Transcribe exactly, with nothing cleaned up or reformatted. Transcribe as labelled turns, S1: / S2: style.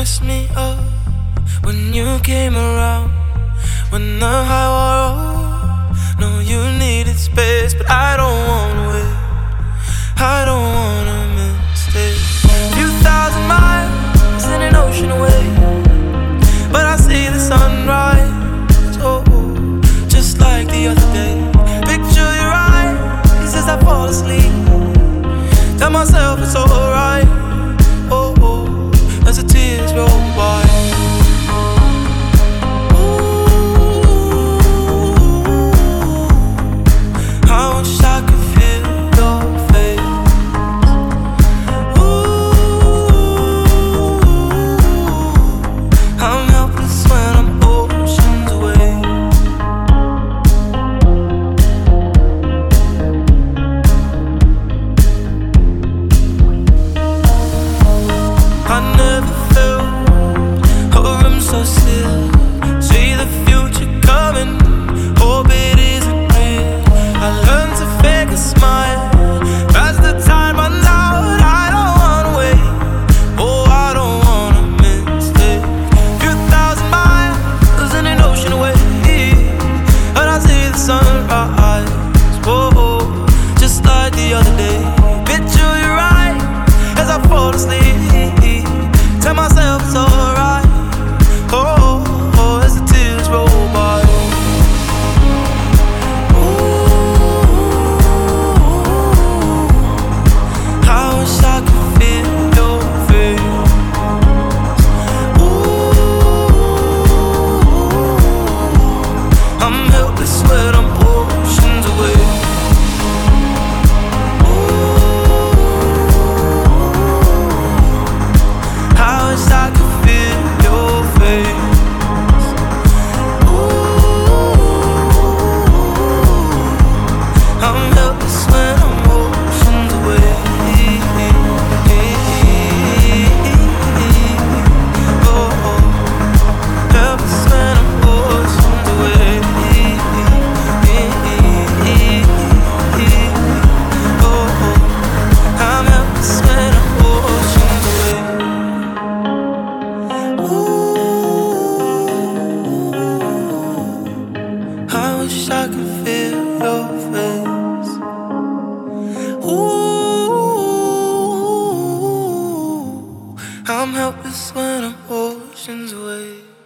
S1: messed me up when you came around. When the high wore off, no, you needed space, but I don't wanna wait. I don't wanna miss it. Few thousand miles in an ocean away, but I see the sunrise, oh, just like the other day. Picture your eyes as I fall asleep. Tell myself it's alright, oh, oh, as the tears roll by. So still, see the future coming, hope it isn't real. I learned to fake a smile as the time runs out. I don't wanna wait, oh, I don't wanna miss it. Few thousand miles in an ocean away, and I see the sunrise, oh, just like the other day. Picture your eyes as I fall asleep. Tell myself it's alright, oh, oh, as the tears roll by. Ooh, I wish I could feel your face. Ooh, I'm helpless when I'm oceans away. Ooh, I wish I could feel your face. I'm helpless when I'm oceans away. Oh, helpless when I'm oceans away. Oh, I'm helpless when I'm oceans away. Ooh, I wish I could feel your face. Ooh, I'm helpless when I'm oceans away.